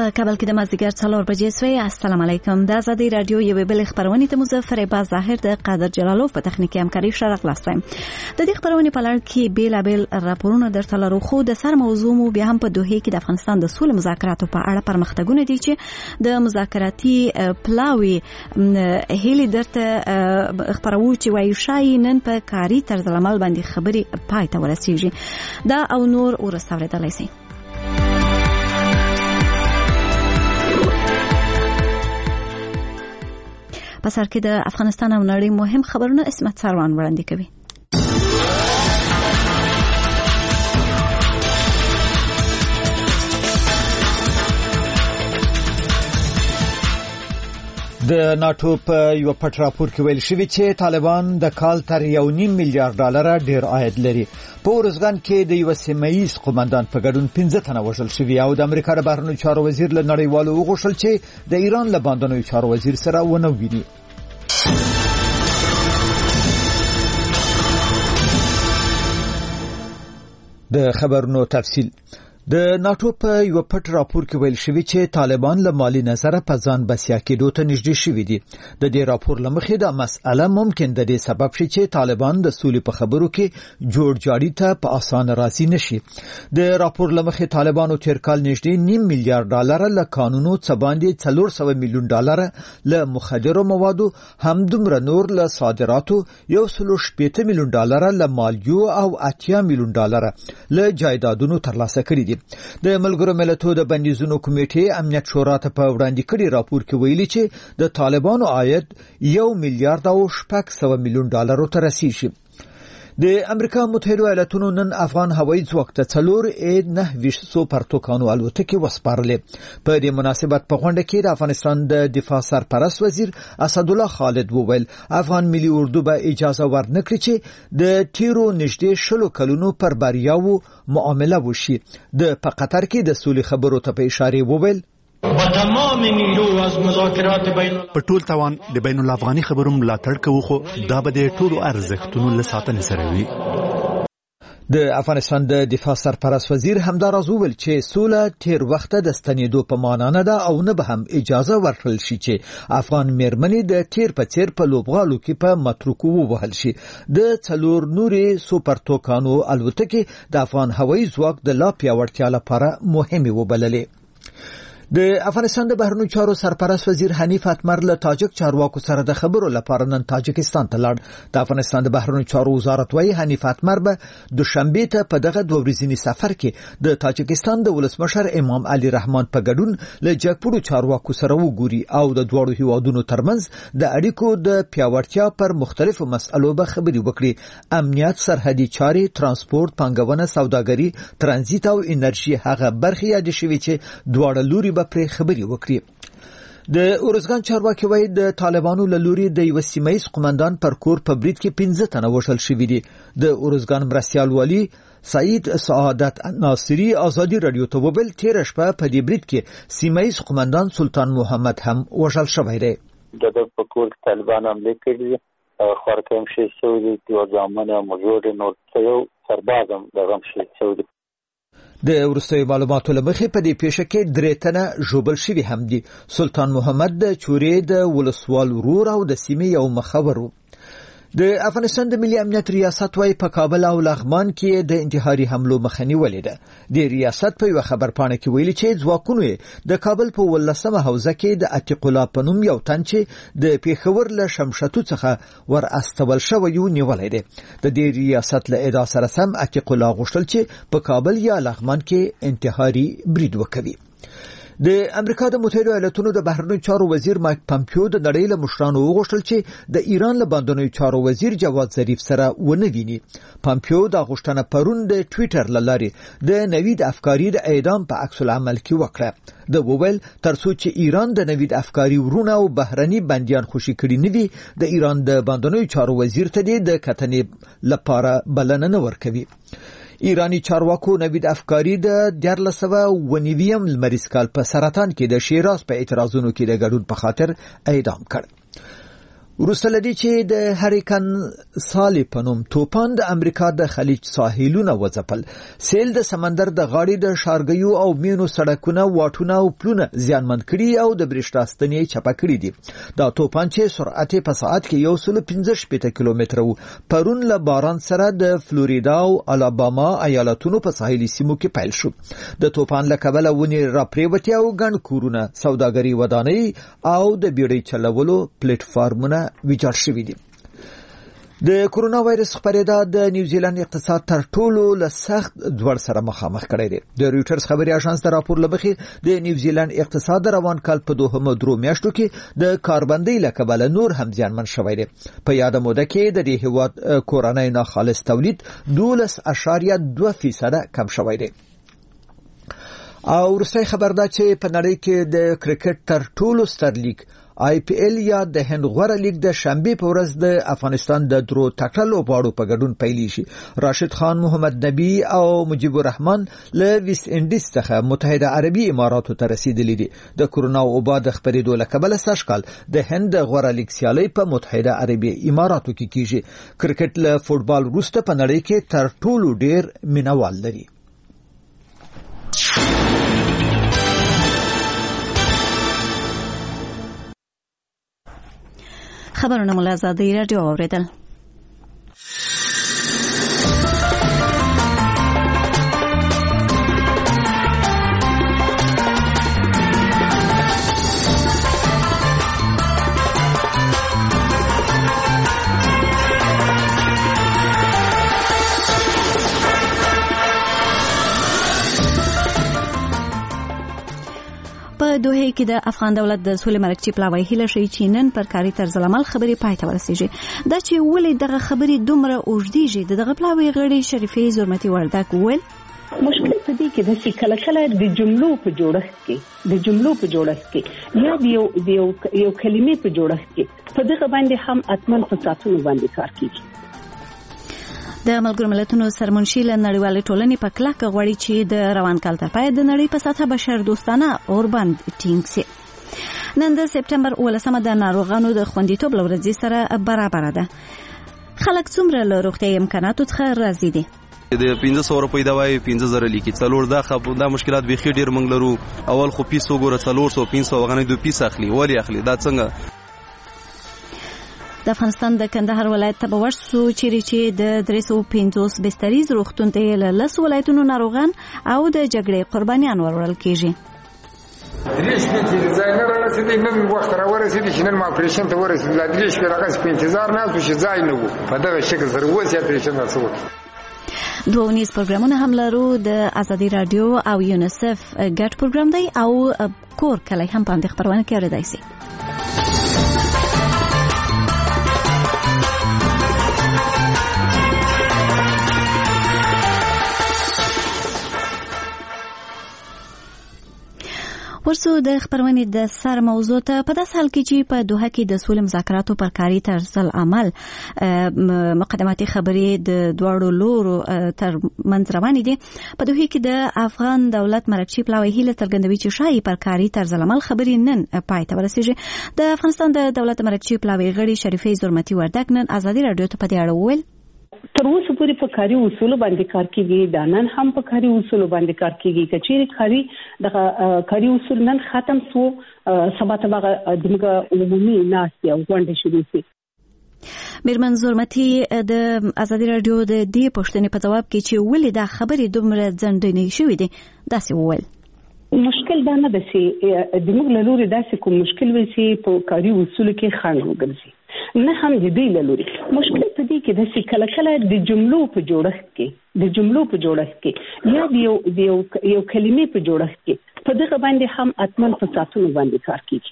په کابل کې د مازدیګر 4 بجې سوی. السلام علیکم. د ازادي رادیو یو بل خبرونه ته مظفر باز ظاهر د قادر جلالوف په تخنیکی همکاري سره خلاصوم. د دې خبرونه په لړ کې بیلابل راپورونه درته لرو، خو د سر موضوع مو بیا هم په دوحه کې د افغانستان د سولې مذاکراتو په اړه پرمختګونه دي چې د مذاکراتي پلاوی هلي درته خبرو چې وایي شای نن په کاری طرز عمل باندې خبري پای ته ورسیږي. دا او نور ورسوردلای شي. په سر کې د افغانستان او نړۍ مهم خبرونه اسمت سروان وړاندې کوي. د ناتو په یو پټ راپور کې ویل شوی چې طالبان د کال تر 1.5 میلیارډ ډالر ډیر عاید لري. په ورزګان کې د یو سیمایي قومندان په ګډون 15 تنه وژل شوی او د امریکا د بهرنیو چارو وزیر له نړیوالو وغوښتل چې د ایران له بهرنیو چارو وزیر سره ونه ویني. د خبرونو تفصیل. د ناتو په یو پټ راپور کې ویل شوی چې طالبان له مالی نظره په ځان بسیا کېدو ته نږدې شوي دي. د دې راپور لمخې دا مسأله ممکن د دې سبب شي چې طالبان د سولې په خبرو کې جوړ جاړي ته په اسانه راضي نشي. د راپور لمخې طالبانو تیر کال نږدې 1.5 میلیارډ ډالر له قانونو څخه باندې 400 میلیون ډالر له مخدرو موادو، همدومره نور له صادراتو، 180 میلیون ډالر له مالیو او 80 میلیون ډالر له جایدادونو ترلاسه کړي دي. د ملګرو ملتونو د بندیزونو کمیټې امنیت شورا ته په وړاندې کړي راپور کې ویلي چې د طالبانو عاید 1 میلیارډ او 600 میلیون ډالر ته رسیږي. د امریکا متحده ایالاتونو نن افغان هوایي ځواک ته 4.9 سوپرتوکانو الوتکې وسپارلې. په دې مناسبت په غونډه کې د افغانستان د دفاع سرپرست وزیر اسد الله خالد وویل افغان ملي اردو به اجازه ورنکړي چې د تیرو نږدې 10 کلونو پر بریاوو معامله وشي. د په قطر کې د سولې خبرو ته په اشاره وویل په ټول توان د بین الافغاني خبرو ملاتړ کوو، خو دا به د ټولو ارزښتونو له ساتنې سره وي. د افغانستان د دفاع سرپرست وزیر همداراز وویل چې سوله تیر وخت د ستنېدو په معنا نه ده او نه به هم اجازه ورکړل شي چې افغان میرمنې د تیر په څیر په لوبغالو کې په متروکو ووهل شي. د 4 نورې سوپرتوکانو الوتکې د افغان هوایي ځواک د لا پیاوړتیا لپاره مهمه وبللې. د افغانستان د بهرنیو چارو سرپرست وزیر حنیف اتمر له تاجک چارواکو سره د خبرو لپاره نن تاجکستان ته لاړ. د افغانستان د بهرنیو چارو وزارت وايي حنیف اتمر به دوشنبه ته په دغه 2 ورځنی سفر کې د تاجکستان د ولسمشر امام علي رحمان په ګډون له جګپوړو چارواکو سره وګوري او د دوړو هیوادونو ترمنځ د اړیکو د پیاوړتیا پر مختلفو مسئلو به خبري وکړي. امنیت، سرحدي چارې، ترانسپورت، پانګونه، سوداګري، ترانزیت او انرژي هغه برخې یاد شوي چې دواړه لوري پر خبري وکړي. د اورزګان چارواکي وایي د طالبانو له لوري د یو سیمایي قومندان پر کور په برید کې 15 تنه وژل شوي دي. د اورزګان مرستیال والی سعید سعادت ناصری ازادي رادیو ته وویل تیر شپه په دې برید کې سیمایي قومندان سلطان محمد هم وژل شوی دی. د په کور طالبان حمله کړې خورکم شي سعودي د ځامنه موجود نور یو سربازم دغه شي سعودي. د ورستي معلوماتو لمخې په دې پیښه کې 3 تنه ژوبل شوي هم دي. سلطان محمد د چورې د ولسوال ورور او د سیمې یو مخور. د افغانستان د ملي امنیت ریاست وايي په کابل او لغمان کې د انتحاري حملو مخنیوي ده. د ریاست په یو خبرپاڼه کې ویلي چې ځواکونو د کابل په 18مه حوزه کې د عتیق الله پنوم یو تن چې د پیښور له شمشتو څخه ور استول شوی یو نیولای دی. د دې ریاست له ادعا سره سم عتیق الله غوښتل چې په کابل یا لغمان کې انتحاري برید وکړي. د امریکا د متحده ایالاتونو د بهرنیو چارو وزیر مایک پامپیو د نړۍ له مشرانو وغوښتل چې د ایران له بهرنیو چارو وزیر جواد ظریف سره ونه ویني. پامپیو د غوښتنه پرون د ټوئیټر لارې د نوید افکاری د اعدام په عکس العمل کې وکړه. د وویل ترڅو چې ایران د نوید افکاری ورونه او بهرني بنديان خوشي کړي نوي د ایران د بهرنیو چارو وزیر ته د کتنې لپاره بلنه نه ورکوي. ایرانی چارواکو نوید افکاری د 1990 لمریز کال په سرطان کې د شیراز په اعتراضونو کې د ګډون په خاطر اعدام کړ. وروسته لدی چې د هریکن سالی په نوم توپان د امریکا د خلیج ساحلونه وځپل. سیل د سمندر د غاړې د شارګیو او مینو سړکونه واټونه او پلونه زیانمن کړي او د برېښنا ستنې چپه کړي دي. دا توپان چې سرعت په ساعت کې 115 کیلومتره و پرون له باران سره د فلوریدا او الاباما ایالتونو په ساحلي سیمو کې پیل شو. د توپان له کبله ونې راپریوتې او ګڼ کورونه، سوداګري ودانۍ او د بیړۍ چلولو پلیټ فارمونه ویجاړ شوي دي. د کورونا وایرس خپرېدا د نیوزیلند اقتصاد تر ټولو له سخت ځوړ سره مخامخ کړی دی. د رويټرز خبري اژانس د راپور لمخې د نیوزیلند اقتصاد روان کال په 2 میاشتو کې د کاربندۍ له کبله نور هم زیانمن شوی دی. په یاد موده کې د دې هیواد کورنۍ ناخالص تولید 12.2% کم شوی دی. او وروستی خبر دا چې په نړۍ کې د کرکټ تر ټولو ستر لیګ IPL یا د هند غوره لیګ د شنبه په ورځ د افغانستان د درو تکړه لوبغاړو په ګډون پیل شي. راشد خان، محمد نبی او مجيب الرحمن له ویست انډیز څخه متحده عربي اماراتو ته رسیدلي دي. د کورونا وبا د خپرېدو له کبله سږکال د هند غوره لیګ سیالي په متحده عربي اماراتو کې کیږي. کرکټ له فوټبال وروسته په نړۍ کې تر ټولو ډیر مینوال لري. خبرونه مو له آزادۍ راډیو اوریدل. په دوحه کې د افغان دولت د سولې مرکزي پلاوی هیله شي چې نن پر کاري طرز العمل خبري پای ته ورسیږي. دا چې ولې دغه خبري دومره اوږدېږي دغه پلاوی غړي شریفې زرمتي وردک وویل مشکل په دې کې د کله د جملو په جوړښت کې یا د یو کلمې په جوړښت کې په دغه باندې هم اتمن فساتونو باندې کار کیږي. د ملګرو ملتونو سرمنشي له نړیوالې ټولنې په کلکه غواړي چې د روان کال تر پای د نړۍ په سطحه بشر دوستانه اوربند ټینګ شي. نن د سپټمبر 18 د ناروغانو د خوندیتوب لورځي سره برابر ده. خلک څومره له روغتي امکاناتو څخه راضي دي؟ د 1500 روپۍ دوايي 15000 لیکي څلور دا مشکلات به خې ډیر منګ لرو. اول خو پیسو ګوره 400 500 غنې 2 پیس اخلي ولی اخلي دا څنګه. د افغانستان د کندهار ولایت ته ورسو چې د 350 بستریز روغتون ته له 10 ولایتونو ناروغان او د جګړې قربانیان ورول کیږي. دریش په ځای نه رسیدي نن وخت را ورسیدي چې نن ما اپریشن ته ورسیدل. دریش په راغس په انتظار نه اوسه ځای نه وو په دغه شکل سره وځي اپریشن رسو. دوه ونیز پروګرامونه هم لرو د آزادۍ رادیو او یونیسف ګډ پروګرام دی او کور کله هم باندې خبرونه کوي دایسي. ورسو د خبرونې د سر موضوع ته په داس حال کې چې په دوحه کې د سولې مذاکراتو پر کاري طرز العمل مقدماتي خبرې د دواړو لورو تر منځ روانې دي. په دوحه کې د افغان دولت مرکزي پلاوی هیله څرګندوي چې شایي پر کاري طرز العمل خبرې نن پای ته ورسیږي. د افغانستان د دولت مرکزي پلاوی غړي شریفې زرمتي وردک نن آزادۍ رادیو ته په دې اړه وویل تر اوسه پورې په کاري اصول باندې کار کیږي. دا نن هم په کاري اصول باندې کار کیږي. کچېری کاري اصول نن ختم سو سبا ته دغه عمومي ناس یو غونډه شروع شي. میرمن زرمتي د آزادۍ رادیو د دې پوښتنې په جواب کې چې ولې دا خبرې دومره ځنډنې شوې دي داسې وویل مشکل دا نه ده چې د موږ له لوري داسې کوم مشکل وي چې په کاري اصول کې خنډ وګرځي. نه هم د دې له لوري مشکل په دې کې د کله د جملو په جوړښت کې یا د یو کلمې په جوړښت کې په دغه باندې هم اتمن فساتونو باندې کار کیږي.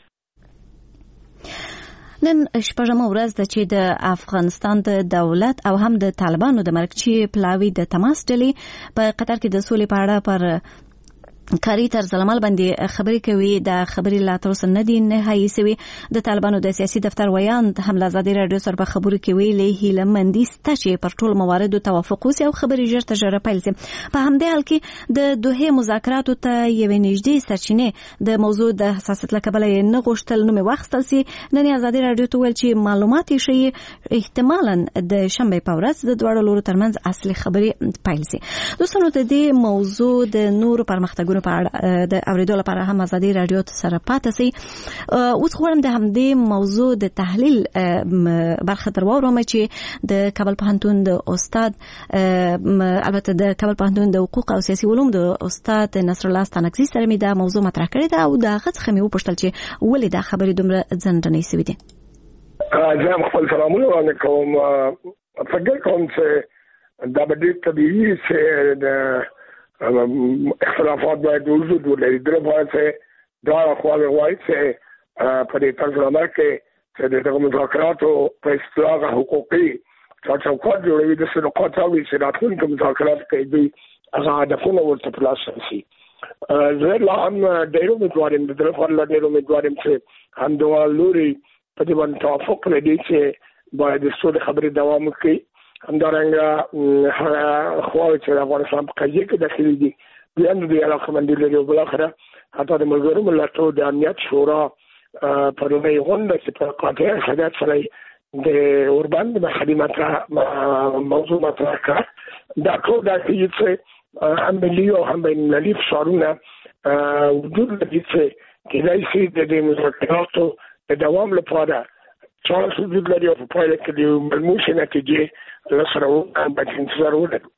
نن شپږمه ورځ ده چې د افغانستان د دولت او هم د طالبانو د مرکزي پلاوی د تماس ډلې په قطر کې د سولې په اړه پر کاری طرز العمل باندې خبرې کوي. د خبرې لا تر اوسه نه دي نهایي سوي. د طالبانو د سیاسي دفتر ویاند هم له ازادي رادیو سره په خبرو کې ویلي هیله مندي سته چې پر ټولو مواردو توافق وشي او خبرې ژر تر ژره پیل شي. په همدې حال کې د دوحې مذاکراتو ته یوې نږدې سرچینې د موضوع د حساسیت له کبله یې نه غوښتل نوم یې واخیستل سي. نن ازادي رادیو ته ویل چې معلومات یې ښیي احتمالاً د شنبې په ورځ د دواړو لورو ترمنځ اصلي خبرې پیل شي. دوستانو د دې موضوع د نورو پرمختګونو په اړه د اوریدو لپاره هم ازادي رادیو سره پاتې سي. اوس غواړم د همدې موضوع د تحلیل برخه تر واورم چې د کابل پوهنتون د استاد البته د کابل پوهنتون د حقوق او سیاسي علوم د استاد نصر الله ستانکزي سره می دا موضوع مطرح کړې ده او دا غږ خمي وپوښتل چې ولې دا خبرې دومره ځنډنې شوې دي. زه خپل سلامونه وړاندې کوم. فکر کوم چې دا به ډېر طبیعي چې د اختلافات باید وجود ولري. درې باید چې دا خواله وایي چې په دې طرز عمل کې چې د مذاکراتو په اصطلاح حقوقي چوکاټ جوړوي د څه نقاط راوي چې راتلونکي مذاکرات کوي دوی هغه هدفونه ورته خلاص شي. زه لا هم ډېر امیدوارم د درې خواله ډېر امیدوارم چې هم دواړه لوري په دې باندې توافق لري چې باید د څه خبرې دوام وکړي. همدارنګه خواوې چې افغانستان په قضیه کې داخلي دي بیا نو د علاقمندي لري او بالاخره حتی د ملګرو ملتونو د امنیت شورا پرونی غونډه چې په قاطع حدت سره د اوربان د محلي موضوع مطرح کړه. دا ټول د چې هم ملي او هم بینالمللي فشارونه وجود لري چې کېدای شي د مذاکراتو د دوام لپاره چانس وجود لري او په پایله کې د ملموسې نتیجې لسره باید انتظار ولرو.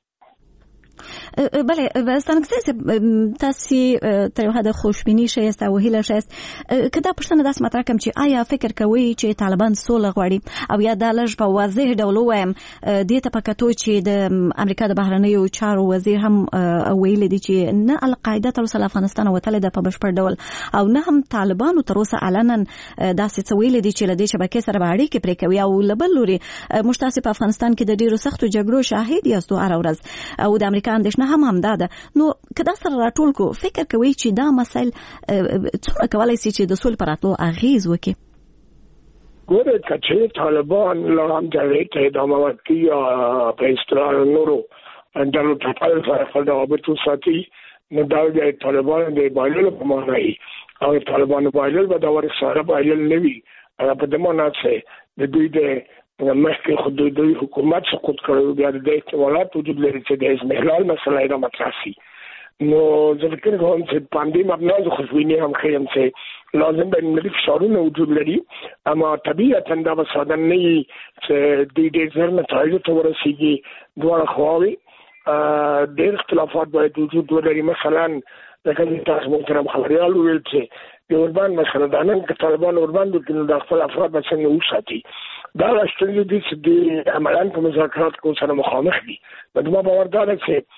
بله ستانکزي تاسو تر یو حده خوشبیني شئ او هیله شئ که دا پوښتنه داسې مطرح کوم چې آیا فکر کوئ چې طالبان سوله غواړي او یا دا لږ په واضح ډول ووایم دې ته په کتو چې د امریکا د بهرنیو چارو وزیر هم ویلي دي چې نه القاعده تر اوسه له افغانستان وتلې ده په بشپړ ډول او نه هم طالبانو تر اوسه علنا داسې څه ویلي دي چې له دې شبکې سره به اړیکې پرې کوي او له بل لوري موږ تاسې په افغانستان کې د ډېرو سختو جګړو شاهد یاستو هره ورځ او د امریکا اندېښنه هم دا ده. نو که دا سره راټول کو فکر کوي چې دا مسایل څومره کولای شي چې د سولې پر راتلو اغیز وکړي؟ ګوره چې طالبان لا هم جګړې ته ادامه ورکړي یا په اصطلاح نورو ډلو ټاپل سره خپل رابطه وساتي نو دا د طالبانو د بایللو په معنی او طالبانو بایلل به دا ورسره بایلل نه وي. هغه په دې معنی چې د دوی د مخکې خودی حکومت سقوط کړو بیا د احتمالات وجود لري چې د استحلال مسله یې مطرح شي. نو زه فکر کوم چې باندې مبنا د خوشبیني هم خیم چې لازم به ملي فشارونه وجود لري اما طبیعتا دا به ساده نه وي چې د دې ځر نتایجو ته ورسیږي. دواړه خواوې ډېر اختلافات باید وجود ولري. مثلا لکه تاسو محترم خبريال ویل چې د اوربان مسله دا نن که طالبان اوربان د خپل افراد به څنګه وساتي دا راستنی دي چې د عملاً په مذاکرات کې سره مخامخ دي. نو باور دار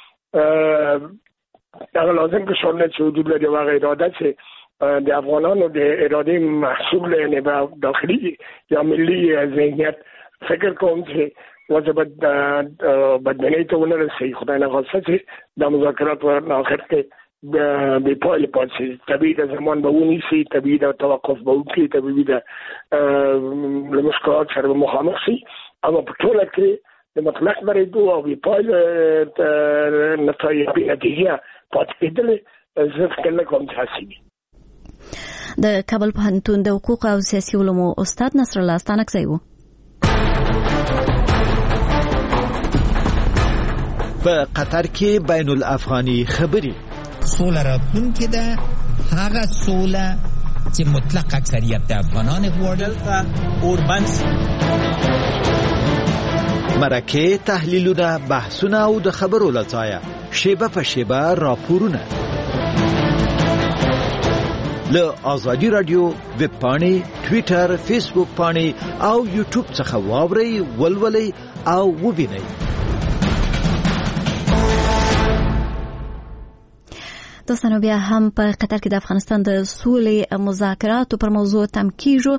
چې دا لازم که شورنه چې وجود لري واغې اراده چې د افغانانو د اراده محصول نه به داخلي یا ملي ذهنیت فکر کوم چې وجبت بدنۍ ته ونرسي. خدای نه غوښتل چې د مذاکرات ور اخر کې به پایله پاتې طبيعي د زمان به ونیسي طبيعي د توقف به وکړي طبيعي د مشکلات سره مخامخ شي اما په ټول کې د مطلق بریدو او به پایله نتیجه پاتې کېدل زه فکر نه کوم چې حسي. د کابل پوهنتون د حقوق او سیاسي علومو استاد نصر الله ستانکزي و. په قطر کې بین الافغاني خبري سوله راتلونکې ده هغه سوله چې مطلق اکثریت د افغانان غواړي. اوربان مرکه تحلیلونه بحثونه او د خبرو لځایه شیبه په شیبه راپورونه له آزادی رادیو ویب پاڼې ټوئیټر فیسبوک پاڼې او یوټیوب څخه واورئ ولولئ او وبینئ. دوستانو بیا هم په قطر کې د افغانستان د سولې مذاکراتو پر موضوع تم کیږو.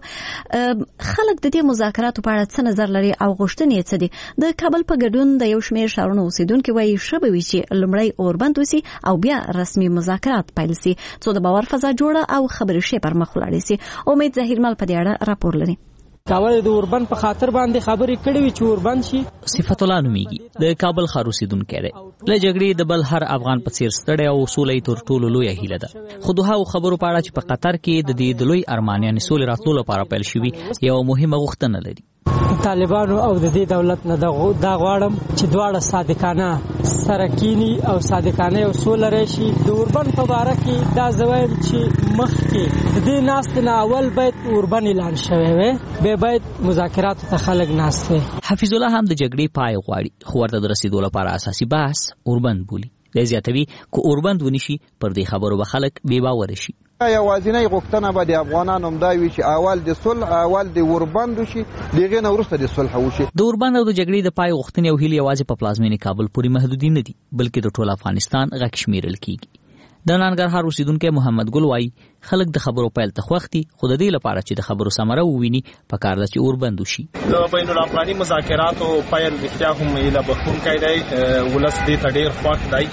خلک د دې مذاکراتو په اړه څه نظر لري او غوښتنې څه دي؟ د کابل په ګډون د یو شمېر ښارونو اوسیدونکو وایي ښه به وي چې لومړی اوربند وسي او بیا رسمي مذاکرات پیل سي څو د باور فضا جوړه او خبرې شي پر مخ ولاړې سي. امید ظهیرمل په دې اړه راپور لري. کابل د اوربند په خاطر باندې خبرې کړې وي چې اوربند شي. صفت الله نومیږي، د کابل ښار اوسیدونکی دی. له جګړې د بل هر افغان په څیر ستړی او سوله یې تر ټولو لویه هیله ده. خو د هغو خبرو په اړه چې په قطر کې د دې د لوی ارمان یعنې سولې راتلو لپاره پیل شوي یوه مهمه غوښتنه لري. طالبانو او د دې دولت نه دا غواړم چې دواړه صادقانه سره کینی او صادقانه یو سوله راشي. د اوربند په باره کې دا زوایم چې مخکې د دې ناست نه اول باید اوربند اعلان شوی وي، به باید مذاکراتو ته خلک ناست وي. حفیظ الله هم د جګړې پای غواړي، خو ورته د رسیدو لپاره اساسي بحث اوربند بولي. دی زیاتوي که اوربند ونشي پر دې خبرو به خلک بې باوره شي. یوازینی غوښتنه به د افغانانو هم دا وي چې اول د صلح اول د اوربند وشي، دغه نه وروسته د صلح وشي. د اوربند او د جګړې د پای غوښتنې او هیلې یوازې په پلازمینې کابل پورې محدودې نه دي، بلکې د ټول افغانستان غږ شمیرل کیږي. د ننګرهار اوسیدونکی محمد ګل وایي خلک د خبرو پیل ته خوښ دي، خو د دې لپاره چې د خبرو ثمره وویني پکار ده چې اوربند وشي. د بین الافغاني مذاکراتو پیل رښتیا هم ایله بخښونکی دی، ولس دې ته ډېر خوښ دی.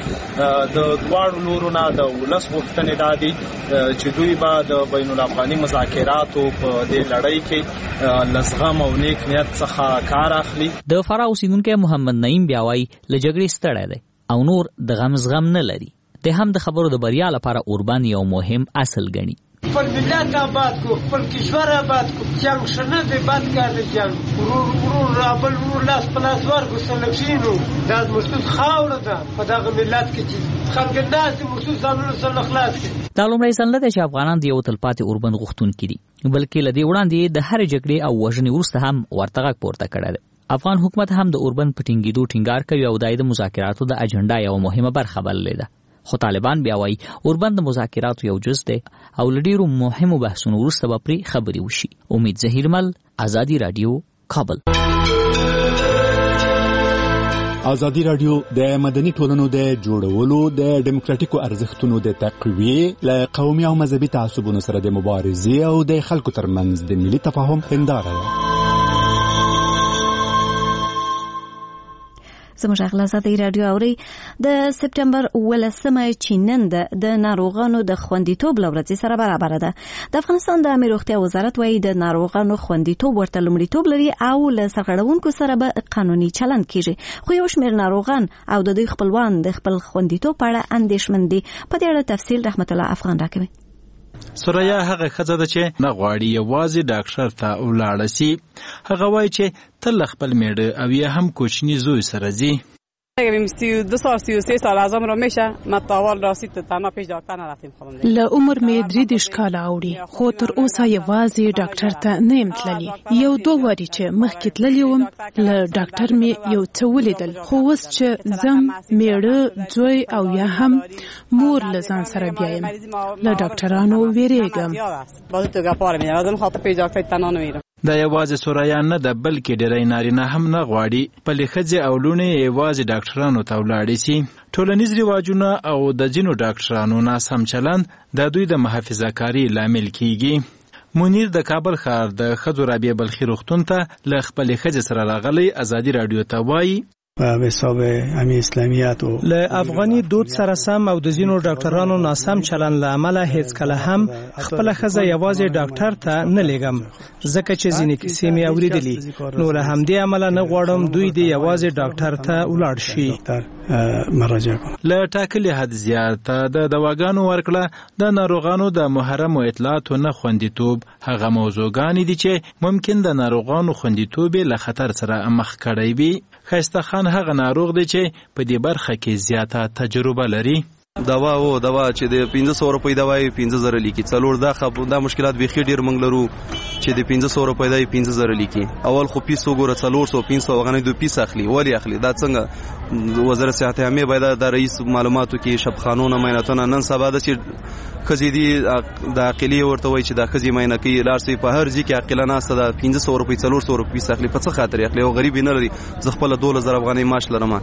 د دواړو لورو نه د ولس غوښتنې دا دي چې دوی به د بین الافغاني مذاکراتو په دې لړۍ کې له زغم او نیک نیت څخه کار اخلي. د فراه اوسیدونکی محمد نعیم بیا وایي له جګړې ستړی دی او نور د غم زغم نه لري. د هم د خبرو د بریا لپاره اوربند یو مهم اصل ګڼي. خپل ملت آباد کو، خپل کشور آباد کو. جنگ شنه دی بد کار دی جنگ. ورور رابل ورور لاس پلاس ورکو سلکشینو. دا مرسوس خاوره ده په دغه ملت کې چې خلک ناس مرسوس ځانونه سره خلاص کړي. دا لومړی ځل نه دی چې افغانان د یو تلپاتې اوربند غوښتونکي دي، بلکې له دې وړاندې د هرې جګړې او وژنې وروسته هم ورته غږ پورته کړی دی. افغان حکومت هم د اوربند په ټینګېدو ټینګار کوي او دا د مذاکراتو د اجنډا یوه مهمه برخه بللې ده. خو طالبان بیا وایي اوربند د مذاکراتو یو جز دی او له ډېرو مهمو بحثونو وروسته به پرې خبرې وشي. امید ظهیرمل، آزادي راډیو، کابل. آزادي راډیو د مدني ټولنو د جوړولو د ډیموکراټیکو ارزښتونو د تقویې له قومي او مذهبي تعصبونو سره د مبارزې او د خلکو ترمنځ د ملي تفاهم هنداره ده. زموږ غلا آزادي راډیو اوري. د سپټمبر 18 چې نن د ناروغانو د خوندیتوب لورځي سره برابر ده. د افغانستان د امیر روغتیا وزارت وایي د ناروغانو خوندیتوب ورته لومړیتوب لري او له سرغړونکو سره به قانوني چلند کیږي. خو یو شمېر ناروغان او د دوی خپلوان د خپل خوندیتوب په اړه اندېښمن دي. په دې اړه تفصیل رحمت الله افغان راکوي. سوریا هغه ښځه ده چې نه غواړي یوازې ډاکټر ته ولاړه شي. هغه وایي چې تل خپل میړه او یا هم کوچنی زوی سره ځي. اگه 32 سال ازم رو میشه ما تاول راسید تنها پیش دکتر نرفتیم خودم. له عمر می 3 کاله اوړي خو تر اوسه یوازې ډاکټر ته نه یم تللی. یو دوه واری چې مخکې تللی وم له ډاکټر می یو څه ولیدل، خو اوس چې زم میړه زوی او یا هم مور له ځان سره بیایم له ډاکټرانو ویریږم. باید تو گپاره میرم ازم خاطر پیش دکتر تنها نمیرم. دا یوازې سوریا نه ده بلکې ډېری نارینه هم نه غواړي خپلې ښځې او لوڼې یوازې ډاکټرانو ته ولاړې شي. ټولنیز رواجونه او د ځینو ډاکټرانو ناسم چلند د دوی د محافظه کاري لامل کیږي. منیر د کابل ښار د ښځو رابعه بلخي روغتون ته له خپلې ښځې سره راغلی ازادي راډیو ته وایي به حساب امی اسلامیت او له افغاني دود سره سم او د ځینو ډاکټرانو ناسم چلند له امله هیڅ کله هم خپل ښځه یوازې ډاکټر ته نه لېږم، ځکه چې ځینې کیسې مې اورېدلې. نو له همدې امله نه غواړم دوی دې یوازې ډاکټر ته ولاړ شي. مراجعه کوم. له ټاکلي حد زیاته د دواګانو ورکړه د ناروغانو د محرمو اطلاعاتو نه خوندیتوب هغه موضوعګانې دي چې ممکن د ناروغانو خوندیتوب له خطر سره مخ کړی وي. خیسته خان هغه ناروغ دی چې په دې برخه کې زیاته تجربه لري. دوا چې د 1500 روپۍ دوا 15000 لیکي. څلور دا مشکلات بيخي ډیر منګ لرو چې د 1500 روپۍ دوا 15000 لیکي. اول خو پیسو ګوره 400 500 غنې دوه پیس اخلي. ولی اخلي دا څنګه؟ وزارت صحت عامه باید د رئیس معلوماتو کې شبخانونه میناتونه نن سبا د چې خزي دي د عقلي ورته وای چې د خزي مینه کې لارسي په هر ځای کې عقله ناسته د 1500 روپۍ 400 روپۍ اخلي. په څه خاطر اخلي؟ او غریب نه لري. زه خپل 2000 افغانۍ معاش لرم.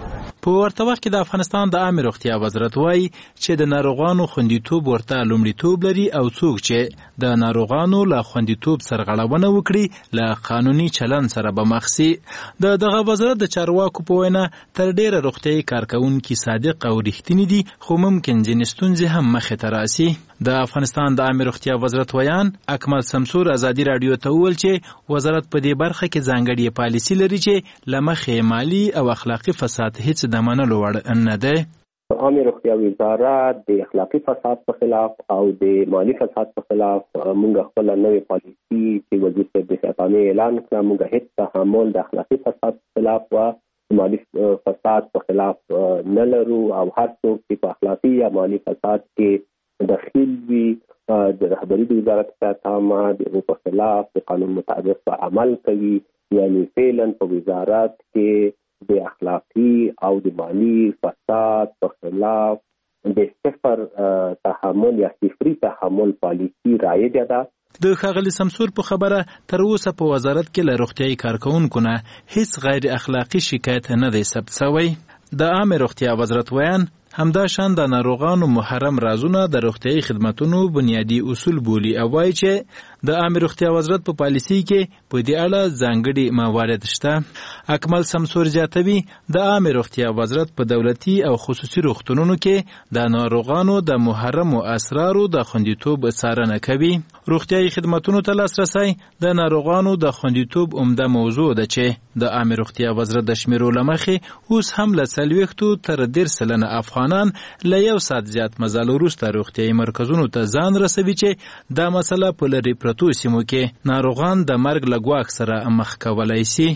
په ورته وخت کې د افغانستان د عامه روغتیا وزارت وایي چې د ناروغانو خوندیتوب ورته لومړیتوب لري او څوک چې د ناروغانو له خوندیتوب سرغړونه وکړي له قانوني چلن سره به مخ سي. دغه وزارت د چارواکو په وینا تر ډیره روغتیايي کارکونکي صادق او رښتینی دي، خو ممکن ځینې ستونزې هم مخې ته راسي. د افغانستان د عامه روغتیا وزارت ویان اکمل سمسور ازادي رادیو ته وویل چې وزارت په دې برخه کې ځانګړې پالیسي لري چې له مخې مالي او اخلاقي فساد هیڅ د منلو وړ نه دی. عامه روغتیا وزارت د اخلاقي فساد په خلاف او د مالی فساد په خلاف موږ خپل نوې پالیسي چې وزیر صاحب د شفافیت اعلان کړ، موږ هیڅ تحمل د اخلاقي فساد په خلاف و مالی فساد په خلاف نه لرو او هر څوک چې په اخلاقي یا مالی فساد کې داخل وي د رهبری د وزارت تامه د په خلاف د قانون مطابق عمل کوي، یعنی فعلا په وزارت کې د اخلاقی او د مالی فساد په خلاف د صفر تحمل یا صفري تحمل پالیسی رایجه ده. د ښاغلي سمسور په خبره تر اوسه په وزارت کې له روغتیايي کارکونکو نه هیڅ غیر اخلاقی شکایت نه دی ثبت شوی. د عامه روغتیا وزارت ویان همدا شان د ناروغانو محرم رازونه د روغتیايي خدماتونو بنیادی اصول بولي او وایي چې د عامه روغتیا وزارت په پالیسي کې په دې اړه ځانګړي موارد شته. اکمل سمسور زیاتوي د عامه روغتیا وزارت په دولتي او خصوصي روغتونونو کې د ناروغانو د محرم اسرارو د خوندیتوب څارنه کوي. روغتیايي خدماتونو ته لاسرسی د ناروغانو د خوندیتوب عمده موضوع ده چې د عامه روغتیا وزارت د شمیرو له مخې اوس هم له 40 تر 10% افغانان له یو ساعت زیات مزل وروسته روغتیايي مرکزونو ته ځان رسوي چې دا مسله په لرې پرتو سیمو کې ناروغان د مرګ له ګواښ سره مخ کولی سي.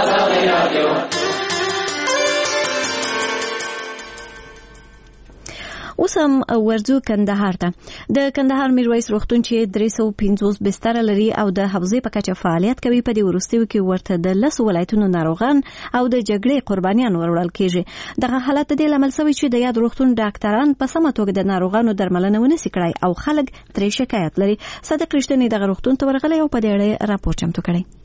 اوس هم ورځو کندهار ته. د کندهار میرویس روغتون چې 350 بستر لري او د حوزې په کچه فعالیت کوي، په دې وروستیو کې ورته د 10 ولایتونو ناروغان او د جګړې قربانیان وروړل کیږي. دغه حالت د لامل شوی چې د یاد روغتون ډاکټران په سمه توګه د ناروغانو درملنه ونشي کړای او خلک ترې شکایت لري. صادق رښتینی دغه روغتون ته ورغلی او په دې اړه راپور چمتو کړی.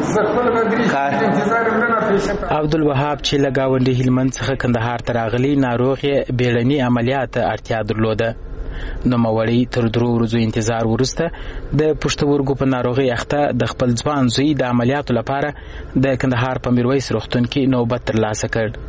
عبدالوهاب چې له ګاونډي هلمند څخه کندهار ته راغلی ناروغ یې بیړني عملیات اړتیا درلوده. نوموړی تر 3 ورځو انتظار وروسته د پښتورګو په ناروغۍ اخته د خپل ځوان زوی د عملیاتو لپاره د کندهار په میرویس روغتون کې نوبت ترلاسه کړ.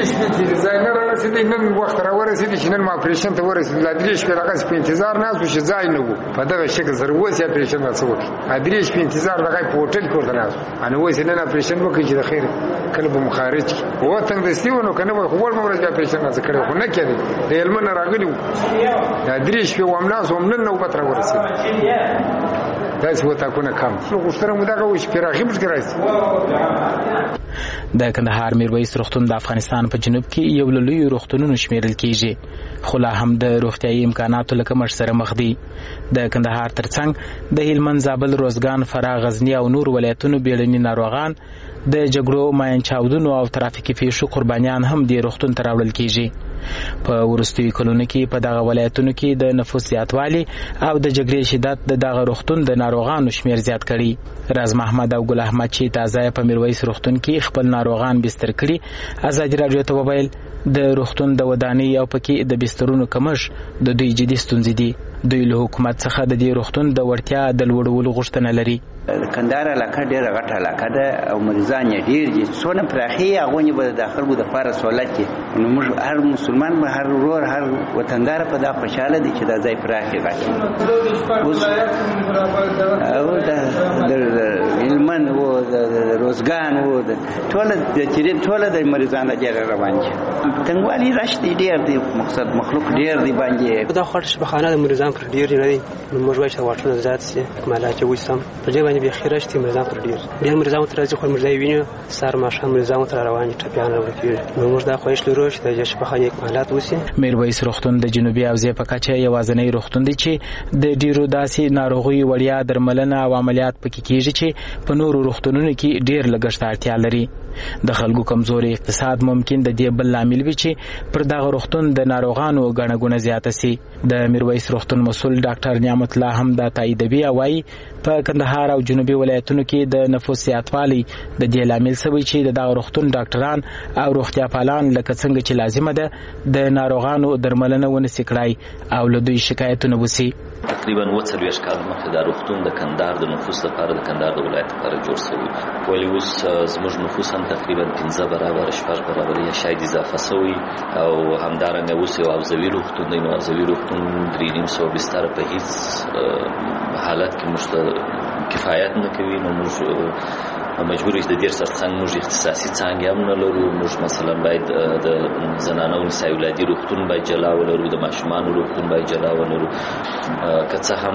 نن وخت را ورسېد چې نن ما اپریشن ته ورسېد. لا درې شپې راغلی په انتظار ناست و چې ځای نه و. په دغه شکل سره اوس یې اپریشن راڅه وکړي. درې شپې انتظار دغه په هوټل کې ورته ناست و. اوس یې نن اپریشن وکړي چې د خیر کله به مو خارج کړي. اوه تنګدستي و نو که نه به خو وړ مه ورځ بیا اپریشن راڅه کړی خو نه کېدی. د هلمند نه راغلي وو. دا درې شپې وم ناست وم نن نوبت را ورسېد. داسې وتاکونه کم دي. غوښتنه مو دغه وه چې پرې راغي موږ راشي. د کندهار میرویس روغتون د افغانستان په جنوب کې یو له لویو روغتونونو شمیرل کیږي، خو لا هم د روغتیايي امکاناتو له کمښت سره مخ دي. د کندهار ترڅنګ د هلمند، زابل، روزګان، فراه، غزنی او نور ولایتونو بیړني ناروغان د جګړو، ماین چاودنو او ترافیکي پیښو قربانیان هم د روغتون ته راوړل کیږي. په وروستیو کلونو کې په دغه ولایتونو کې د نفوس زیاتوالی او د جګړې شدت د دغه روغتون د ناروغانو شمیر زیات کړي. راز محمد او ګل احمد چې تازه په میرویس روغتون کې خپل ناروغان بستر کړي، ازادي راډیو ته وویل د روغتون د ودانۍ او پکې د بسترونو کمښت د دوی جدي ستونزې دي. دوی له حکومت څخه د دې روغتون د وړتیا د لوړولو غوښتنه لري. کندهار علاقه ډېره غټه علاقه ده او مریضان یې ډېر دي. څونه پراخي هغوی به د خلکو دپاره سهولت کړي. نو موږ هر مسلمان به هر ورور هر وطندار په دا خوشحاله دی چې دا ځای پراخي غټ او د هلمند و د روزګان و ټوله د مریضانو ډېر روان دي. تنګوالي راشي ډېر دی، مقصد مخلوق ډېر دی باندې. دا خړ شبخانه د مریضان پر ډېر نه دي. نو موږ وایو چې واټونه زیات سي، اکمالات چې وسم په دې باندې به خیره شتي مریضان پر ډېر مریضان تر ځي خو مریضای ویني سار ماشه مریضان تر روان دي ټپيان ورکیږي. نو موږ دا خوښ لرو چې د شبخانه اکمالات وسي. میرویس روغتون د جنوبي حوزې په کچه یوازینی روغتون دی چې د ډیرو داسې ناروغي وړیا درملنه او عملیات پکې کیږي چې په نورو روغتونونو کې ډېر ډیر لګښت اړتیا لري. د خلکو کمزوري اقتصاد ممکن د دې بل لامل وي چې پر دغه روغتون د ناروغانو ګڼه ګوڼه زیاته سي. د میرویس روغتون مسؤل ډاکټر نعمت الله هم دا تاییدوي او وايي په کندهار او جنوبي ولایتونو کې د نفوس زیاتوالی د دې لامل شوی چې دغه روغتون ډاکټران او روغتیا پالان لکه څنګه چې لازمه ده د ناروغانو درملنه ونسي کړای او له دوی شکایتونه وسی. تقریبا 40 کال مخکې د روغتون د کندهار د نفوس لپاره د کندهار د ولایت لپاره جوړ شوی، ولی اوس زموږ نفوس هم تقریبا 15 برابر 6 برابر یا شاید اضافه شوی او همدارنګه اوس یو عضوي روغتون دی. نو عضوي روغتون 300 بستر په هیڅ حالت کې موږ کفایت نه کوي. نو موږ مجبور یو د دې سرڅنګ موږ اختصاصي څنګه هم نه لرو. موږ مثلا باید د زنانو نساء ولادي روغتون باید جلا ولرو، د ماشومان روغتون باید جلا ولرو. که څه هم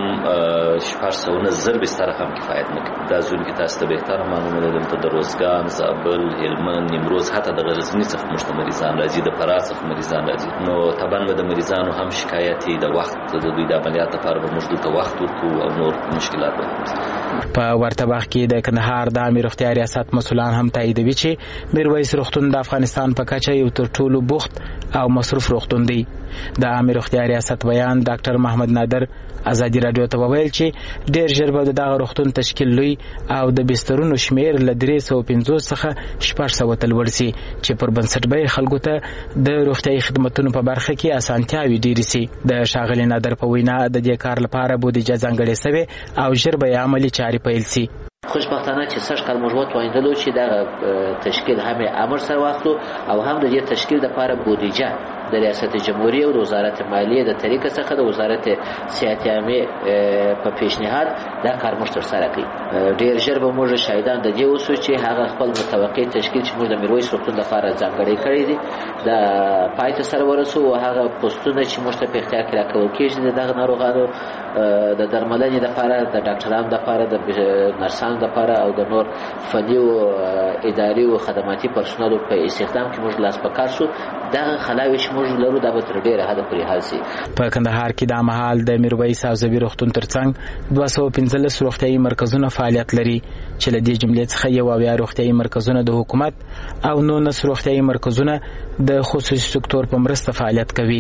490 بستر هم کفایت نه کوي. دا ځل کې تاسو ته بهتر معلومه ده دلته د روزګان، زابل، هلمند، نیمروز، حتی د غزنی څخه موږ مریضان راځي، د فراه څخه مریضان راځي. نو طبعا د مریضانو هم شکایت د وخت د دوی د عملیات لپاره به موږ دلته وخت ورکړو او نور مشکلات به په ورته وخت کې د کندهار د امیر روغتیا ریاست مسؤلان هم تاییدوي چې میرویس روغتون د افغانستان په کچه یو تر ټولو بوخت او مصروف روغتون دی. د امیر روغتیا ریاست بیان ډاکټر محمد نادر ازادي رادیو ته وویل چې ډیر ژر به دغه روغتون تشکیل لوی او د بسترونو شمیر له 350 څخه 600 ته لوړ سي چې پر بنسټ به خلکو ته د روغتیايي خدماتو په برخه کې اسانتیاوي ډیرې سي. د شاغلي نادر په وینا د دې کار لپاره بودیجه ځانګړې شوې او ژر به عملي چارې پیل سي. خوشبختانه چې سږ کال موږ وتوانیدلو چې دغه تشکیل هم امر سره واخلو او هم د دې تشکیل لپاره بودیجه د ریاست جمهوریت او د وزارت مالیې د طریقې څخه د وزارت صحت عامه په پیشنهاد دا کار موږ تر سره کړی. ډیر ژر به موږ شاهدان د دې اوسو چې هغه خپل متوقع تشکیل چې موږ د میرویس روغتون لپاره ځانګړی کړی دی د پای ته سره ورسو او هغه پوسټونه چې موږ ته په اختیار کې راکول کېږي دغه ناروغانو د درملنې لپاره، د ډاکټرانو لپاره، د نرسانو لپاره او د نور فني او اداري او خدماتي پرسونل په استخدام کې موږ لاس پکار شو. دغه خلاوي چې موږ لرو دا به تر ډیره حد پورې حل شي. په کندهار کې د مهال د میرویس عضوي روغتون ترڅنګ 215 روغتیايي مرکزونه فعالیت لري چې له دې جملې څخه یو اویا روغتیايي مرکزونه د حکومت او 19 روغتیايي مرکزونه د خصوصي سکتور په مرسته فعالیت کوي.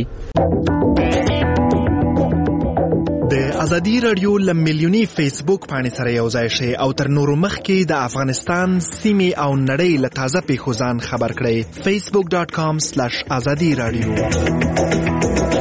د ازادي رادیو لمیلیونی فیسبوک باندې سره یو ځای شي او تر نورو مخکې د افغانستان سیمې او نړۍ له تازه پیښو ځان خبر کړئ. facebook.com/azadi radio.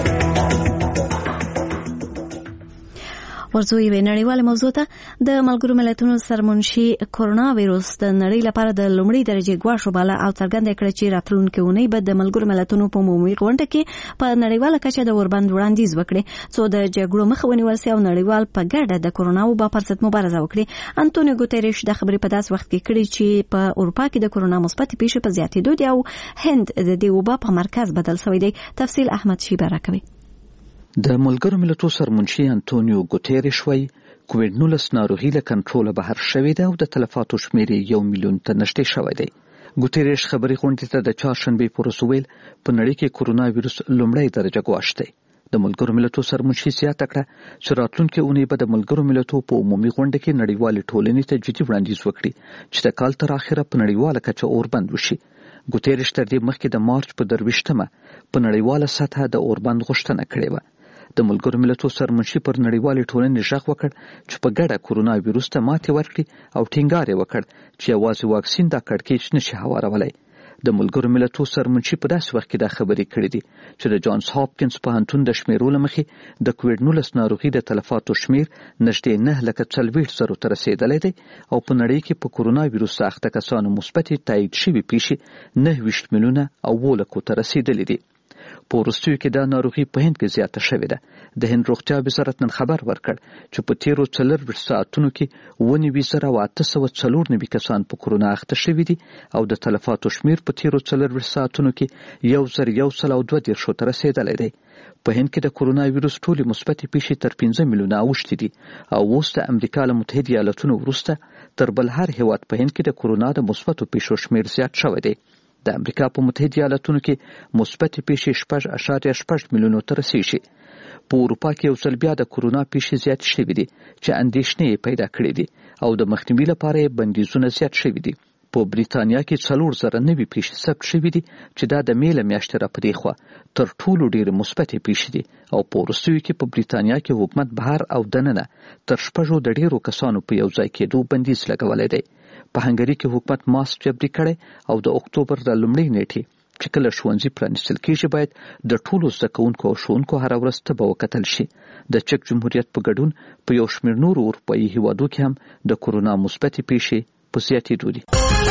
ورځو یوې نړیواله موضوع ته د ملګرو ملتونو سرمنشي کرونا وایروس د نړۍ لپاره د لومړۍ درجه ګواښ وباله او څرګنده کړه چې راتلونکي اونۍ به د ملګرو ملتونو په عمومي غونډه کې په نړیواله کچه د اوربند وړاندیز وکړي څو د جګړو مخه ونیول شي او نړیوال په ګډه د کرونا وبا پر ضد مبارزه وکړي. انټونیو ګوتریش د خبرې په داس وخت کې کړي چې په اروپا کې د کرونا مثبت پیښې په زیاتېدو دي او هند د دې وبا په مرکز بدل شوی دی. تفصیل احمد شیبه راکوي. د ملګرو ملتونو سرمنشي انټونیو ګوتریش وايي کووډ-19 ناروغي له کنټرول بهر شوې ده او د تلفاتو شمېر 1 میلیون ته نږدې شوی دی. ګوتریش خبري غونډې ته د چهارشنبه پر ورځ ویل په نړۍ کې کرونا وایروس لومړی درجه ګواښ دی. د ملګرو ملتونو سرمنشي زیاته کړه چې راتلونکي اونۍ به د ملګرو ملتونو په عمومي غونډه کې نړیوال ټولنې ته جدي وړاندیز وکړي چې د کال تر اخره په نړیواله کچه اوربند وشي. ګوتریش تر دې مخکې د مارچ په 23مه په نړیواله سطحه د اوربند غوښتنه کړې و. د ملګرو ملتونو سرمنشي پر نړیوالې ټولنې غږ وکړ چې په ګډه کرونا وایروس ته ماتې ورکړي او ټینګار یې وکړ چې یوازې واکسین دا کړکېچ نشي هوارولی. د ملګرو ملتونو سرمنشي په داسې وخت کې دا خبرې کړې دي چې د جانز هاپکینز پوهنتون د شمیرو له مخې د کووډ-19 ناروغي د تلفاتو شمیر نږدې 9,40,000 ته رسیدلی دی او په نړۍ کې په کرونا وایروس اخته کسانو مثبتې تایید شوي پیښې 9 میلیونه او 2 لکو ته رسیدلې دي. په وروستیو کې دا ناروغي په هند کې زیاته شوې ده. د هند روغتیا وزارت نن خبر ورکړ چې په تیرو 4 ساعتونو کې 9,894 کسان په کرونا اخته شوي دي او د تلفاتو شمیر په تیرو 4 ساعتونو کې 1,102 ته رسیدلی دی. په هند کې د کرونا وایروس ټولې مثبتې پیښې تر 15 میلیونه اوښتې دي او اوس د امریکا له متحده ایالاتونو وروسته تر بل هر هیواد په هند کې د کرونا د مثبتو پیښو شمیر زیات شوی دی. د امریکا په متحده ایالاتونو کې مثبت پیښې 6.8 میلیونو ته رسیږي. په اروپا کې یو ځل بیا د کرونا پیښې زیات شوې دي چې اندېښنې پیدا کړې دي او د مخنیوي لپاره بندیزونه زیات شوي دي. په بریتانیا کې 4,000 نوي پیښې ثبت شوې دي چې دا د میله میاشتې را پدې خوا تر ټولو ډېرې مثبتې پیښې دي او په وروستیو کې په بریتانیا کې حکومت بهر او دننه تر 6 د ډېرو کسانو په یو ځای کېدو بندیز لګولی دی. په هنګري کې حکومت ماسک جبري کړی او د اکتوبر د لومړۍ نیټې چې کله ښوونځي پرانیستل کېږي باید د ټولو زده کوونکو او ښوونکو هره ورځ ته به وکتل شي. د چک جمهوریت په ګډون په یو شمېر نورو اروپایي هیوادو کې هم د کورونا مثبتې پیښې په زیاتېدو دي.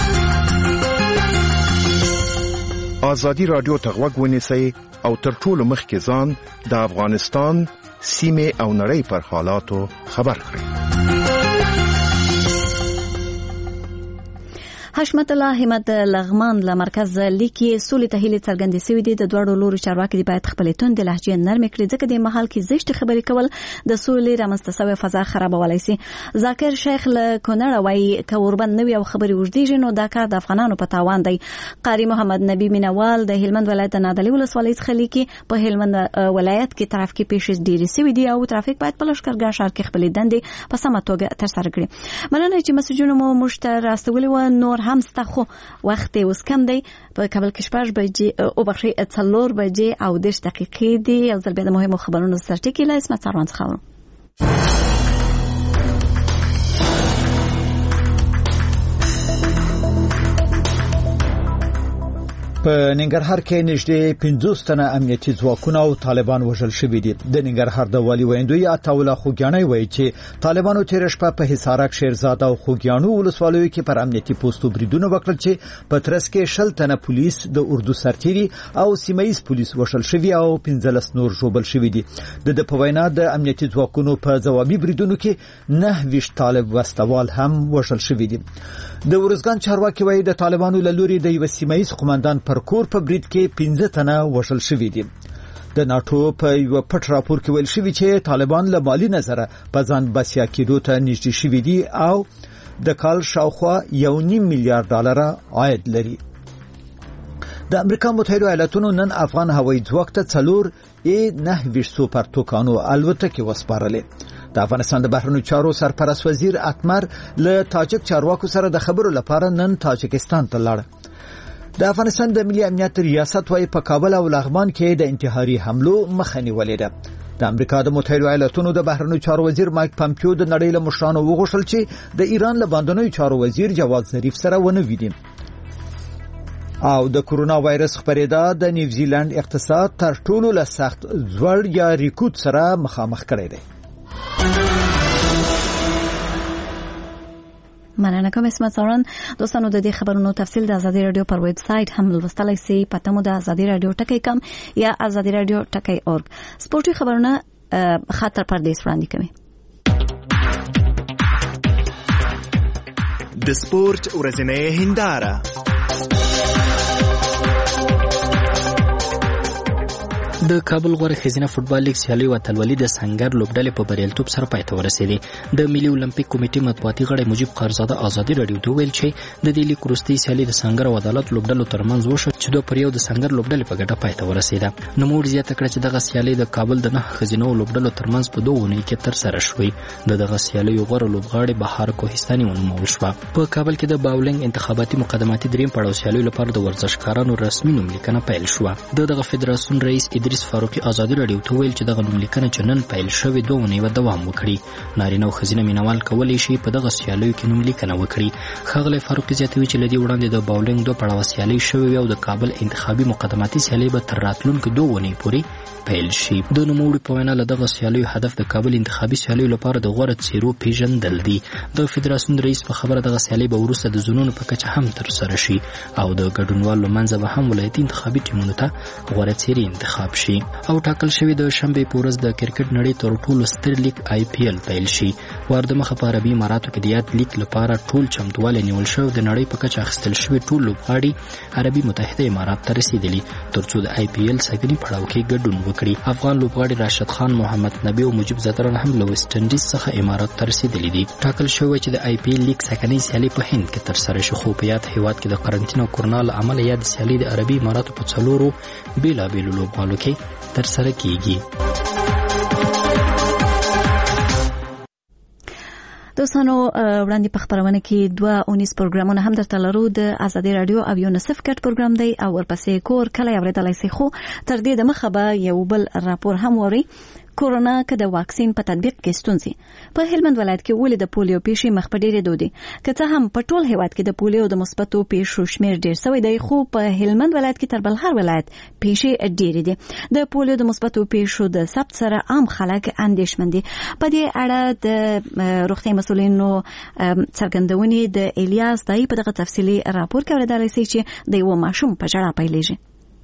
ازادي راډیو ته غوږ ونیسئ او تر ټولو مخکې ځان د افغانستان سیمې او نړۍ پر حالاتو خبر کړئ. حشمت الله همت لغمان له مرکز لیکي سولې ته هیله څرګندې شوې دي. د دوړو لوري چارواکي دی باید خپل توند لهجه نرم کړي ځکه د محل کې زشت خبرې کول د سولې رامنځته شوی فضا خرابولای شي. ذاکر شیخ له کونړ وایي که اوربند نوي او خبرې وژديږي نو دا کار د افغانانو په تاوان دی. قاری محمد نبی مینوال د هلمند ولایت نادعلي ولسوالۍ څخه لیکي په هلمند ولایت کې ترافیکي پیښې ډېرې شوې دي او ترافیک باید په لښکرګاه ښار کې خپل دندې په سمه توګه ترسره کړي. مننه چې مسجونه مو مشتر راستولي و. نور هم ستخو وخت اوس کم دی. په کابل کې 4 بجې او بخښي 4 بجې او 10 دقیقې دی. او ځل به د مهمو خبرونو سرټکی له اسمت سروان څخه په ننګرهار کې نږدې 50 تنه امنیتي ځواکونه او طالبان وژل شوي دي. د ننګرهار د والي ویندوی عطاوله خوګیاني وایي چې طالبانو تیر شپه په حصارک شیرزاد او خوګیانو ولسوالیو کې پر امنیتي پوسټو بریدونه وکړل چې په ترڅ کې 60 تنه پولیس د اردو سرتيري او سیمایي پولیس وژل شوي او 15 نور ژوبل شوي دي. د په وینا د امنیتي ځواکونو په ځوابي بریدونو کې 9 طالب وسوال هم وژل شوي دي. د ورزګان چارواکي وایي د طالبانو له لوري د یو سیمایي قومندان پر کور په برید کې 15 تنه وژل شوي دي. د ناتو په یو پټ راپور کې ویل شوی چې طالبان له مالی نظره په ځان بسیا کېدو ته نږدې شوي دي او د کال شاوخوا 1.5 میلیارډ ډالر عاید لري. د امریکا متحده ایالاتونو نن افغان هوایي ځواک ته 4 سوپر توکانو الوتکې وسپارلې. د افغانستان د بهرنیو چارو سرپرست وزیر اتمر له تاجک چارواکو سره د خبرو لپاره نن تاجکستان ته لاړ. د افغانستان د ملي امنیت ریاست وايي په کابل او لغمان کې د انتحاري حملو مخه نیولې ده. د امریکا د متحده ایالاتونو د بهرنیو چارو وزیر مایک پامپیو د نړۍ له مشرانو وغوښتل چې د ایران له باندنیو چارو وزیر جواد ظریف سره ونه ویني. او د کورونا وایرس خپرېدا د نیوزیلند اقتصاد تر ټولو له سخت ځوړ یا ریکود سره مخامخ کړی دی. مننه کوم اسمت سورن. دوستانو د دې خبرونو تفصیل د ازادي رادیو پر ویب سټ هم لوستلای شئ. پته مو د ازادي رادیو ټکی کم یا ازادي رادیو ټکی اورګ. سپورتي خبرونه خاطر پردیس وړاندې کوي. د سپورت ورځنۍ هنداره. د کابل غوره ښځینه فوټبال لیګ سیالي او اتلولي د سنگر لوبډلې په بریالیتوب سره پای ته ورسېدې. د ملي اولمپیک کمیټې مطبوعاتي غړی مجيب قرزاده ازادي رادیو ته ویل چې د دې لیګ وروستۍ سیالي د سنگر او عدالت لوبډلو ترمنځ وشو چې دوه پر یو د سنگر لوبډلې په ګټه پای ته ورسېده. نوموړي زیاته کړه چې دغه سیالي د کابل د 9 ښځینو لوبډلو ترمنځ په 2 اونۍ کې ترسره شوې. دغه سیالي غوره لوبغاړي بهار کوهستاني ونومول شو. په کابل کې د باولینګ انتخاباتي مقدماتي دریم پړاو سیالي لپاره د ورزشکارانو رسمي نوملیکنه پیل شو. دغه فدراسیون رئیس ادریس فاروقي ازادي رادیو ته ویل چې دغه نوملیکنه چې نن پیل شوې 2 اونۍ به دوام وکړي. نارینه او ښځینه مینوال کولی شي په دغه سیالیو کې نوملیکنه وکړي. ښاغلی فاروقي زیاتوي چې له دې وړاندې د باولینګ 2 پړاوه سیالۍ شوې وي او د کابل انتخابي مقدماتي سیالۍ به تر راتلونکو 2 اونۍ پورې پیل شي. د نوموړي په وینا له دغه سیالیو هدف د کابل انتخابي سیالیو لپاره د غوره څیرو پیژندل دي. د فدراسیون رئیس په خبره دغه سیالۍ به وروسته د زونونو په کچه هم ترسره شي او د ګډونوالو منځه به هم ولایتي انتخابي ټیمونو ته غوره څیرې انتخاب شي. او ټاکل شوی د شنبه په ورځ د کرکټ نړۍ تر ټولو ستر لیګ IPL پیل شي. وارده مخه په عربي اماراتو کې د یاد لیګ لپاره ټول چمتووالی نیول شوی. د نړۍ په کچه اخیستل شوی ټول لوبغاړي عربي متحده امارات ته رسیدلي ترڅو د IPL سږني پړاو کې ګډون وکړي. افغان لوبغاړي راشد خان، محمد نبی او مجيب زدران هم له ویسټ انډیز څخه امارات ته رسیدلي دي. ټاکل شوی چې د IPL لیګ سږنۍ سیالي په هند کې ترسره شي، خو په یاد هیواد کې د قرنټین او کورونا له امله یاد سیالي د عربي اماراتو په 4 بیلابیلو لوبغالو کې ترسره کیږي. دوستانو وړاندې په خبرونه کې 2 پروګرامونه هم درته لرو د ازادي رادیو او یونیسف ګډ پروګرام دی او ورپسې کور کله اوریدلای شي خو تر دې د مخه به یو بل راپور هم وری کورونا که د واکسین په تطبیق کې ستونزې په هلمند ولایت کې ولې د پولیو پیښې مخ په ډېرې دودي که څه هم په ټول هیواد کې د پولیو د مثبتو پیښو شمیر ډېر شوی دی خو په هلمند ولایت کې تر بل هر ولایت پیښې ډېرې دي د پولیو د مثبتو پیښو د ثبت سره عام خلک اندېښمن دي په دې اړه د روغتي مسؤلینو څرګندونې د الیاس دای په دغه تفصیلي راپور کې اوریدلای شئ چې د یو ماشوم په جړه پیلېږي.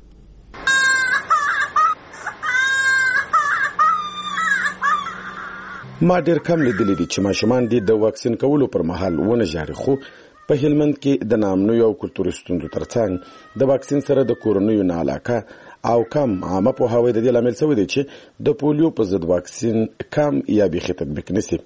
ما ډېر کم لیدلی دي چې ماشومان دي د واکسین کولو پر مهال ونه ژاړي خو په هلمند کې د نامنویو او کلتوري ستونزو ترڅنګ د واکسین سره د کورونیو نه علاقه او کم عامه پوهاوی د دې لامل شوی دی چې د پولیو په ضد واکسین کم یا بیخي تطبیق نشي.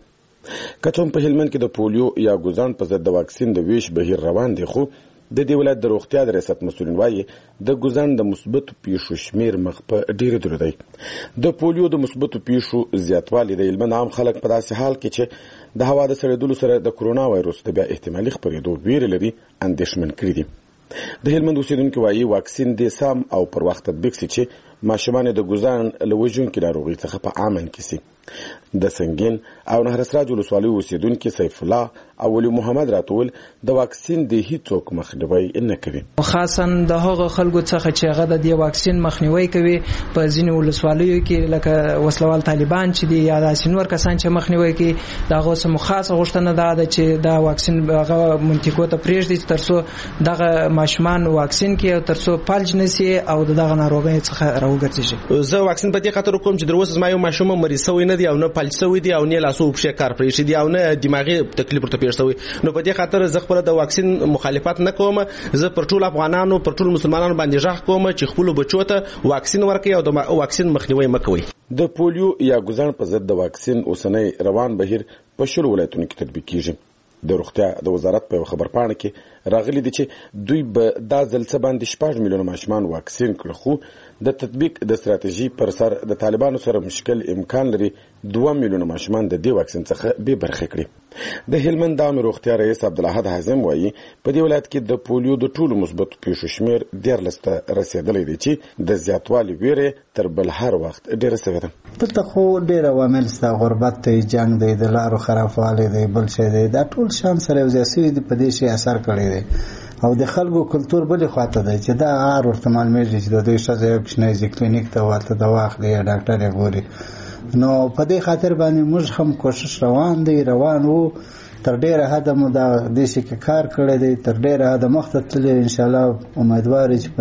که څوم په هلمند کې د پولیو یا ګوزان په ضد د واکسین د ویش بهیر روان دی خو د دې ولایت د روغتیا د ریاست مسؤلین وایي د ګوزان د مثبتو پیښو شمیر مخ په ډیره درو دی. د پولیو د مثبتو پیښو زیاتوالی د هلمند عام خلک په داسې حال کې چې د هوا د سړېدلو سره د کرونا وایروس د بیا احتمالي خپرېدو ویره لري اندېښمن کړي دي. د هلمند اوسیدونکو وایي واکسین د سم او پر وخت تطبیق شي چې ماشومان د ګوزان له وژونکو ناروغۍ څخه په امن کې شي. د سنگین او نهرسراج ولسوالۍ اوسیدونکو سیف الله او ولی محمد راتول د واکسین د هیڅوک مخنیوي نه کوي. خاصا د هغه خلکو څخه چې هغه د واکسین مخنیوي کوي په ځینو ولسوالیو کې لکه وسلوال طالبان چې دی یا د سینور کسان چې مخنیوي کوي دغه سم خاصه غوښتنه ده چې دا واکسین هغه منطقو ته پریږدي ترڅو دغه ماشومان واکسین کې ترڅو فلج نشي او دغه ناروغي څخه راوګرځي. زه واکسین په دې خاطر کوم چې دروس ما یو ماشوم مریض شوی نه دی او نه فلج شوی دی او نه لاسو په کار پرې دی او نه دماغي تکلیف ورته پیښ شوی. نو په دې خاطر زه خپل د واکسین مخالفت نه کوم. زه پر ټول افغانانو پر ټول مسلمانانو باندې ژغ کوم چې خپل بچو ته واکسین ورکړي او د واکسین مخنیوي مکوي. د پولیو یا ګوزان په ضد د واکسین اوسنۍ روان بهیر په شل ولایتونو کې تطبیق کیږي. د روغتیا د وزارت په خبر پاڼه کې راغلي دي چې دوی به د ځلڅه باندې 6 میلیون ماشومان واکسین کړي خو د تطبیق د ستراتیژي پر سر د طالبانو سره مشکل امکان لري 2 میلیون ماشومان د دې واکسین څخه به برخه کړي. د هلمند عام روغتیا رئیس عبدالحد حازم وایي په دې ولایت کې د پولیو د ټولو مثبت پیښو شمیر 14 ته رسیدلی دی چې د زیاتوالي ویره تر بل هر وخت ډیره سوي ده. دلته خو ډیر عوامل ستا غربت دی جنگ دی د لارو خرابوالی دی بل شي دی دا ټول شان سره یو ځای سوي دي په دې شي اثر کړی دی او د خلکو کلتور بل خواته دی چې دا هر ورته معلومیږي چې د دوی شته یو کښنه کلینیک ته ورته دوا اخلي یا ډاکټر یې ګوري. نو په دې خاطر باندې موږ هم کوشش روان وو تر ډیره حد مو دا د شي کې کار کړی دی تر ډیره حد مخته تللی ان شاء الله امیدوار چې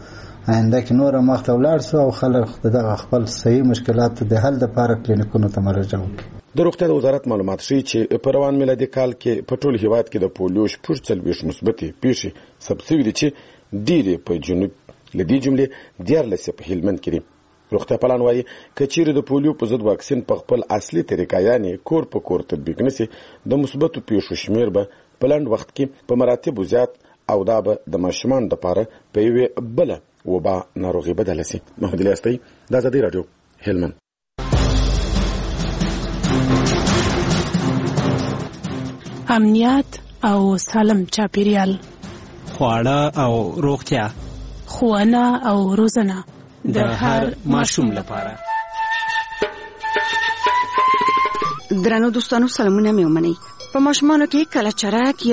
په آینده کې نور مخته ولاړ شو او خلک دغه خپل صحیح مشکلات د حل لپاره کلینیکونو ته مراجعه وکړي. د روغتیا وزارت معلومات ښیي چې په روان میلادي کال کې په ټول هیواد کې د پولیو 40 مثبتې پیښې ثبت شوي دي چې ډېرې په جنوب لدې جملې 14 په هلمند کې دي. روغتیا پالان وایي که چیرې د پولیو په ضد واکسین په خپل اصلي طریقه یعنې کور په کور تطبیق نشي د مثبتو پیښو شمیر به په لنډ وخت کې په مراتبو زیات او دا به د ماشومان لپاره په یوې بله وبا ناروغي بدله شي. محمد الیاس دی د ازادي رادیو هلمند. امنیت او سالم چاپیریال خواړه او روغتیا ښوونه او روزنه د هر ماشوم لپاره. درنو دوستانو سلامونه مې ومنئ. په ماشومانو کې کله چرک